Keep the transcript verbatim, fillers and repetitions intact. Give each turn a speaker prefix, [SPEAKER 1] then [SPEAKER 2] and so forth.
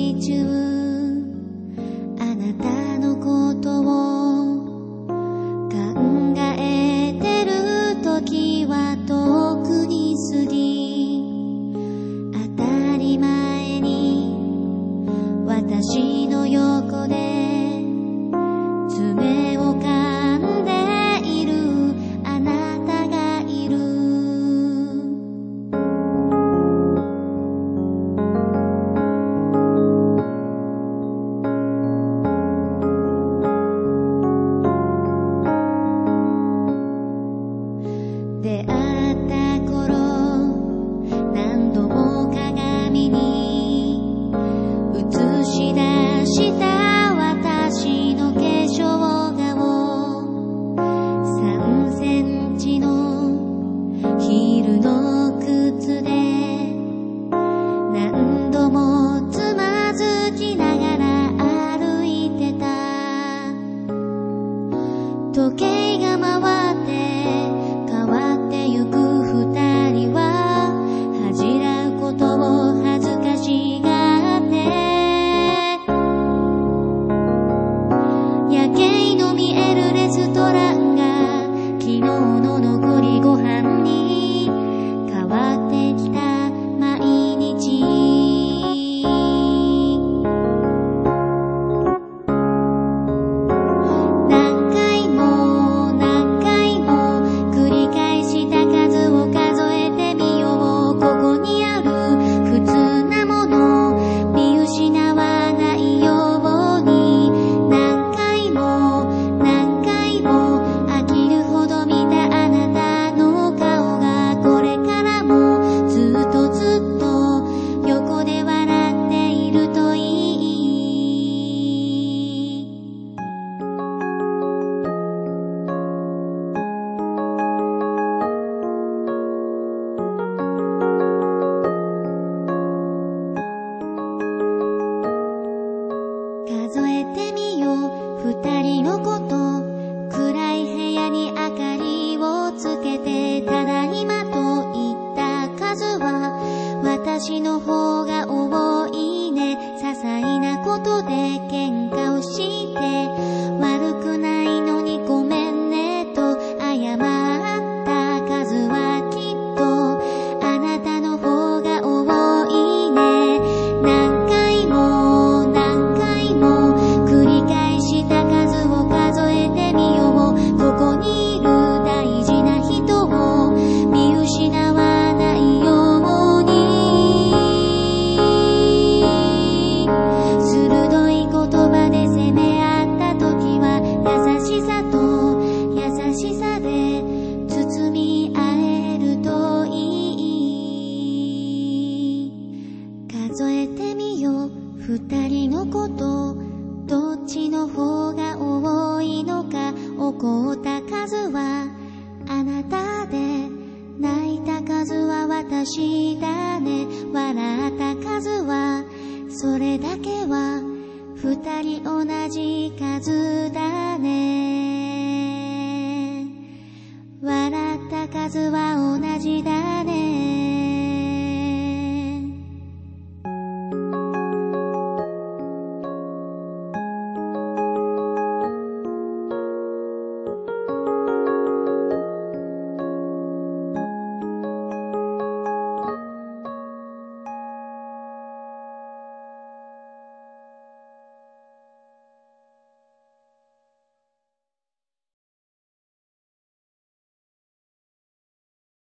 [SPEAKER 1] 日中あなたのことを考えてる時は遠くに過ぎ、当たり前に私の横で爪を噛んでいるあなたがいる。出会った頃何度も鏡に映し出した私の化粧顔、さんセンチのヒールの靴で何度もつまずきながら歩いてた。時計が回って変わってゆく二人は恥じらうことを恥ずかしがって、夜景の見えるレストランが昨日の残りご飯に変わってきた毎日。何回も何回も繰り返した数を数えてみよう。ここにある普通なもの見失わないように、何回も何回も飽きるほど見たあなたの顔がこれからもずっとずっと横で笑っているといい。数えてみよう二人のこと、暗い部屋に明かりをつけてただいまと言った数は私の方が多いね。些細なことで喧嘩をして悪くないのにごめんねと謝った数はきっとあなたの方が多いね。何回も何回も繰り返した数を数えてみよう。ここにいる大事な人を見失わないように。鋭い言葉で責め合った時は優しさと優しさで包み合えるといい。数えてみよう二人のこと、どっちの方が多いのか。怒った数はあなたで泣いた数は私だね。笑った数はそれだけは二人同じ数だね。笑った数は同じだね。